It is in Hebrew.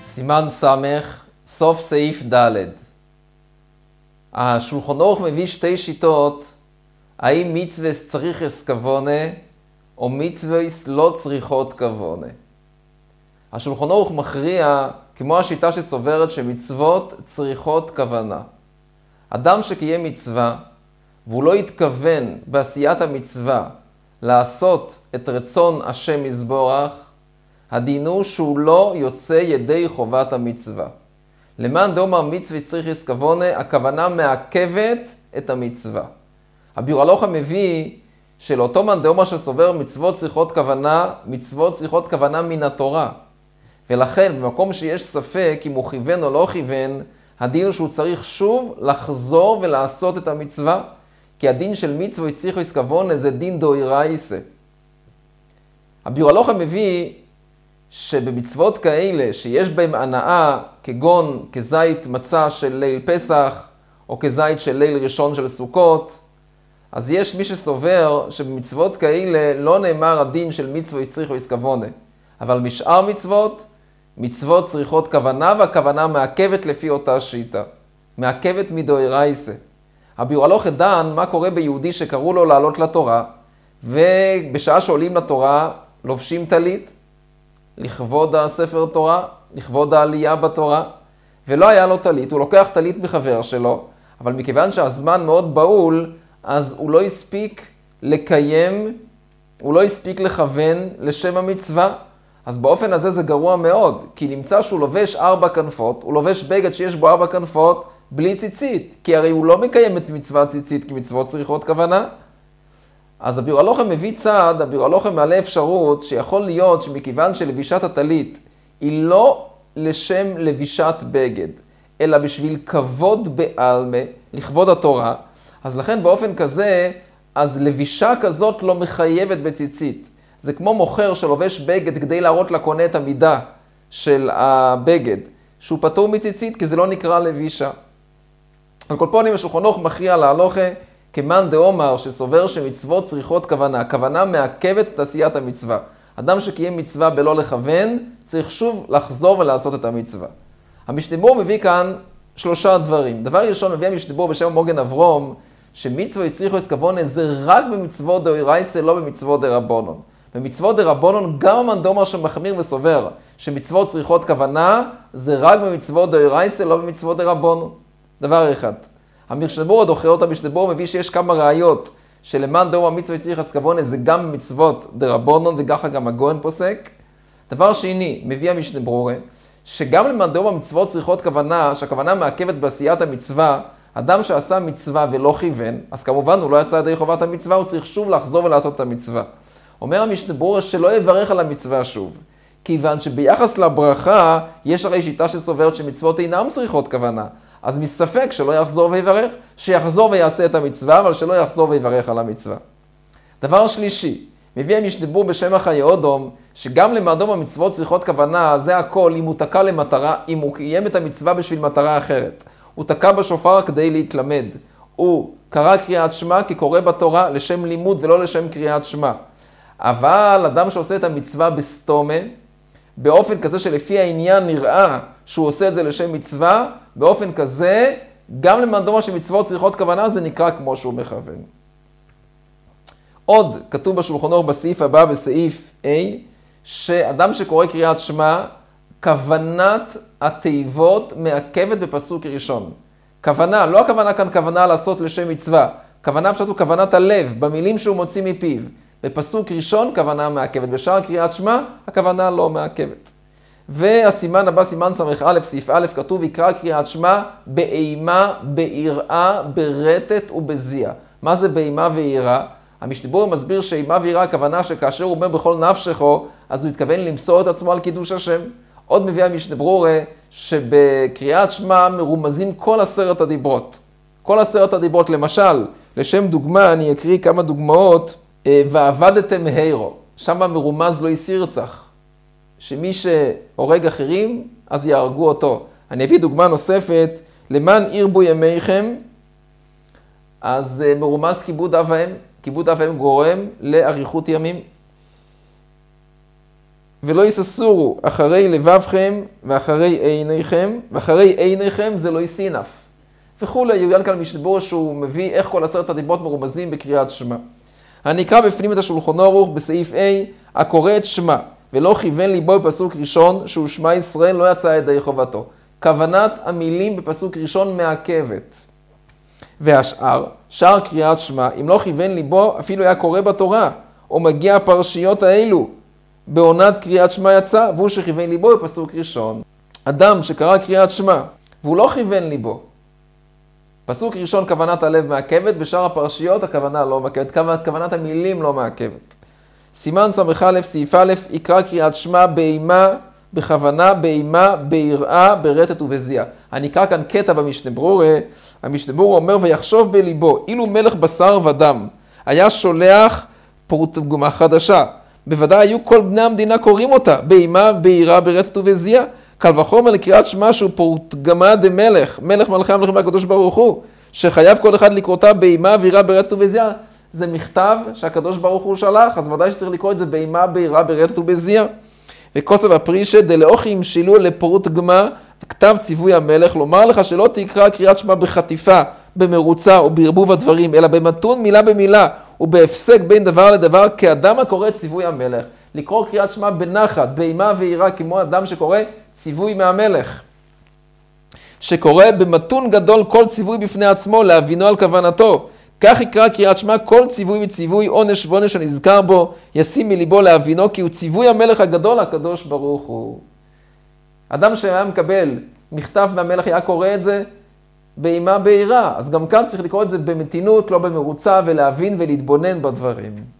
סימן סמך, סוף סעיף ד'. השולחן ערוך מביא שתי שיטות, האם מצווס צריכס כוונה, או מצווס לא צריכות כוונה. השולחן ערוך מכריע, כמו השיטה שסוברת שמצוות צריכות כוונה. אדם שקיים מצווה, והוא לא התכוון בעשיית המצווה לעשות את רצון השם יזבורך, הדין הוא שהוא לא יוצא ידי חובת המצווה. למען דאמר מצווה צריכס כוונה, הכוונה מעכבת את המצווה. הביאור הלכה מביא שלאותו מאן דאמר שסובר מצוות צריכות כוונה, מצוות צריכות כוונה מן התורה. ולכן במקום שיש ספק אם הוא כיוון או לא כיוון, הדין הוא שהוא צריך שוב לחזור ולעשות את המצווה, כי הדין של מצווה צריכס כוונה זה דין דאורייתא. הביאור הלכה מביא שבמצוות כאלה שיש בהם הנאה, כגון כזית מצה של ליל פסח, או כזית של ליל ראשון של סוכות, אז יש מי שסובר שבמצוות כאלה לא נאמר הדין של מצווה צריכות כוונה. אבל משאר מצוות צריכות כוונה, והכוונה מעכבת לפי אותה שיטה. מעכבת מדאורייתא. הביאור הלכה דן מה קורה ביהודי שקראו לו לעלות לתורה, ובשעה שעולים לתורה לובשים טלית, לכבוד הספר תורה, לכבוד העלייה בתורה, ולא היה לו טלית, הוא לוקח טלית מחבר שלו, אבל מכיוון שהזמן מאוד בהול, אז הוא לא הספיק לקיים, הוא לא הספיק לכוון לשם המצווה, אז באופן הזה זה גרוע מאוד, כי נמצא שהוא לובש 4 כנפות, הוא לובש בגד שיש בו 4 כנפות בלי ציצית, כי הרי הוא לא מקיים את מצווה ציצית כמצוות צריכות כוונה. אז הביאור הלכה מביא צעד, הביאור הלכה מעלה אפשרות שיכול להיות שמכיוון שלבישת הטלית היא לא לשם לבישת בגד, אלא בשביל כבוד בעלמא, לכבוד התורה, אז לכן באופן כזה, אז לבישה כזאת לא מחייבת בציצית. זה כמו מוכר שלובש בגד כדי להראות לקונה את המידה של הבגד, שהוא פטור מציצית כי זה לא נקרא לבישה. על כל פנים השולחן ערוך מכריע להלכה, כמאן דאמר שסובר שמצוות צריכות כוונה, הכוונה מעכבת את עשיית המצווה. אדם שקיים מצווה בלא לכוון, צריך שוב לחזור ולעשות את המצווה. המשנה ברורה מביא כאן 3 דברים. דבר ראשון, מביא המשנה ברורה בשם מוגן אברום, שמצווה צריכות כוונה זה רק במצוות דאורייתא, לא במצוות דרבנן. במצוות דרבנן גם המאן דאמר שמחמיר וסובר שמצוות צריכות כוונה, זה רק במצוות דאורייתא, לא במצוות דרבנן. דבר אחד. המשנה ברורה דוחה אותה, המשנה ברורה מביא שיש כמה ראיות שלמאן דאמר מצווה צריכות כוונה זה גם במצוות דרבנן, וככה גם הגאון פוסק. דבר שני, מביא המשנה ברורה שגם למאן דאמר מצוות צריכות כוונה, שהכוונה מעכבת בעשיית המצווה, אדם שעשה מצווה ולא כיוון, אז כמובן הוא לא יצא ידי חובת המצווה, הוא צריך שוב לחזור ולעשות את המצווה. אומר המשנה ברורה שלא יברך על המצווה שוב, כיוון שביחס לברכה יש הרי שיטה שסוברת שמצוות אינם צריכות כוונה, אז מספק שלא יחזור ויברך, שיחזור ויעשה את המצווה, אבל שלא יחזור ויברך על המצווה. דבר שלישי, מביא המשנה ברורה בשם החיי אודום, שגם למאן דאמר מצוות צריכות כוונה, זה הכל אם הוא תקע למטרה, אם הוא קיים את המצווה בשביל מטרה אחרת. הוא תקע בשופר כדי להתלמד. הוא קרא קריאת שמע כקורא בתורה לשם לימוד ולא לשם קריאת שמע. אבל אדם שעושה את המצווה בסתומה, באופן כזה שלפי העניין נראה שהוא עושה את זה לשם מצווה, באופן כזה, גם למאן דאמר שמצוות צריכות כוונה, זה נקרא כמו שהוא מכוון. עוד כתוב בשולחן ערוך בסעיף הבא, בסעיף A, שאדם שקורא קריאת שמע, כוונת התיבות מעכבת בפסוק ראשון. כוונה, לא הכוונה כאן כוונה לעשות לשם מצווה, כוונה פשוט הוא כוונת הלב, במילים שהוא מוציא מפיו. בפסוק ראשון כוונה מעכבת, בשאר קריאת שמע הכוונה לא מעכבת. והסימן הבא, סימן סמך א', סעיף א', כתוב יקרא קריאת שמע באימה, ביראה, ברטט ובזיע. מה זה באימה ויראה? המשנה ברורה מסביר שאימה ויראה הכוונה שכאשר הוא אומר בכל נפשךו, אז הוא התכוון למסור את עצמו על קידוש השם. עוד מביא המשנה ברורה שבקריאת שמע מרומזים כל 10 הדיברות. כל 10 הדיברות, למשל, לשם דוגמה, אני אקריא כמה דוגמאות, ועבדתם הירו, שם מרומז לא ירצח, שמי שהורג אחרים, אז יהרגו אותו. אני אביא דוגמה נוספת, למען ירבו ימיכם, אז מרומז כיבוד אב ואם, כיבוד אב ואם גורם לאריכות ימים. ולא יססורו אחרי לבבכם ואחרי עיניכם זה לא יסינף. וכולי, יויין כאן משנה שהוא מביא איך כל 10 הדיברות מרומזים בקריאת שמע. הנקרא בפנים את השולחן ערוך בסעיף A, הקורא את שמע, ולא כיוון ליבו בפסוק ראשון, שהוא שמע ישראל לא יצא ידי חובתו. כוונת המילים בפסוק ראשון מעכבת. והשאר, שאר קריאת שמע, אם לא כיוון ליבו, אפילו היה קורא בתורה, או מגיע הפרשיות האלו, בעונת קריאת שמע יצא, והוא שכיוון ליבו בפסוק ראשון. אדם שקרא קריאת שמע, והוא לא כיוון ליבו, פסוק ראשון כוונת הלב מעכבת, בשאר הפרשיות הכוונה לא מעכבת, כוונת המילים לא מעכבת. סימן ס"א סעיף א', יקרא קריאת שמע באימה, בכוונה, באימה, ביראה, ברטט ובזיע. אני אקרא כאן קטע במשנה ברורה. המשנה ברורה אומר, ויחשוב בליבו, אילו מלך בשר ודם היה שולח פורטוגמה חדשה, בוודאי היו כל בני המדינה קוראים אותה, באימה, ביראה, ברטט ובזיע. קל וחומר לקריאת שמע שהוא פורטוגמה דמלך, מלך מלכי המלכים הקדוש ברוך הוא, שחייב כל אחד לקרותה באימה, ביראה, ברטט ובזיע. זה מכתב שהקדוש ברוך הוא שלח, אז ודאי שצריך לקרוא את זה באימה, ביראה, ברטט ובזיע. וכוסף הפרישה דלאוכי ימשילו לפורטוגמה, כתב ציווי המלך, לומר לך שלא תקרא קריאת שמע בחטיפה, במרוצה או בערבוב הדברים, אלא במתון מילה במילה, ובהפסק בין דבר לדבר, כאדם הקורא ציווי המלך. לקרוא קריאת שמע בנחת, באימה ויראה, כמו אדם שקורא ציווי מהמלך. שקורא במתון גדול כל ציווי בפני עצמו, להבינו על כוונתו. כך יקרא קריאת שמע כל ציווי וציווי, עונש ועונש הנזכר בו, ישים מליבו להבינו, כי הוא ציווי המלך הגדול, הקדוש ברוך הוא. אדם שהיה מקבל מכתב מהמלך היה קורא את זה באימה ביראה, אז גם כאן צריך לקרוא את זה במתינות, לא במרוצה, ולהבין ולהתבונן בדברים.